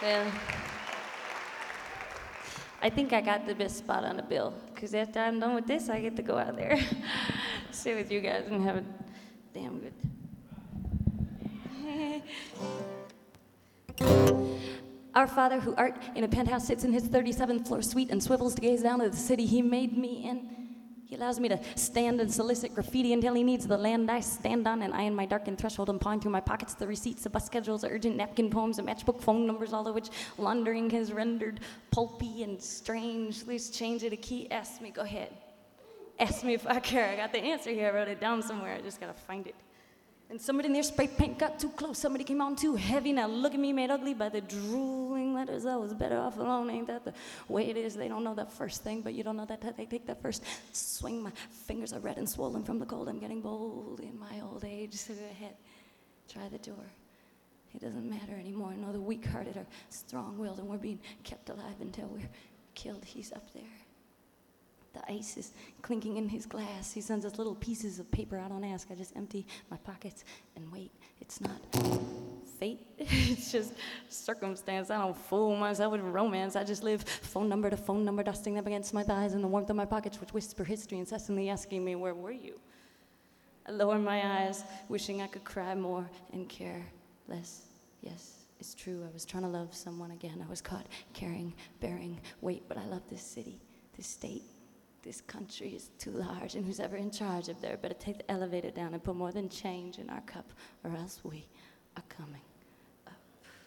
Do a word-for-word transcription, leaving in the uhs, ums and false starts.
Well, I think I got the best spot on the bill, because after I'm done with this, I get to go out there, sit with you guys, and have a damn good. Our Father, who art in a penthouse, sits in his thirty-seventh floor suite and swivels to gaze down at the city he made me in. He allows me to stand and solicit graffiti until he needs the land I stand on, and I in my darkened threshold am pawing through my pockets the receipts, the bus schedules, the urgent napkin poems, the matchbook phone numbers, all of which laundering has rendered pulpy and strange. Loose change it a key. Ask me, go ahead. Ask me if I care. I got the answer here. I wrote it down somewhere. I just gotta find it. And somebody in their spray paint got too close. Somebody came on too heavy. Now look at me, made ugly by the drooling letters. I was better off alone. Ain't that the way it is? They don't know that first thing, but you don't know that they take that first swing. My fingers are red and swollen from the cold. I'm getting bold in my old age. So go ahead, try the door. It doesn't matter anymore. No, the weak-hearted are strong-willed, and we're being kept alive until we're killed. He's up there. The ice is clinking in his glass. He sends us little pieces of paper. I don't ask. I just empty my pockets and wait. It's not fate. It's just circumstance. I don't fool myself with romance. I just live phone number to phone number, dusting them against my thighs in the warmth of my pockets, which whisper history, incessantly asking me, where were you? I lower my eyes, wishing I could cry more and care less. Yes, it's true. I was trying to love someone again. I was caught carrying, bearing weight, but I love this city, this state. This country is too large, and who's ever in charge of there better take the elevator down and put more than change in our cup, or else we are coming.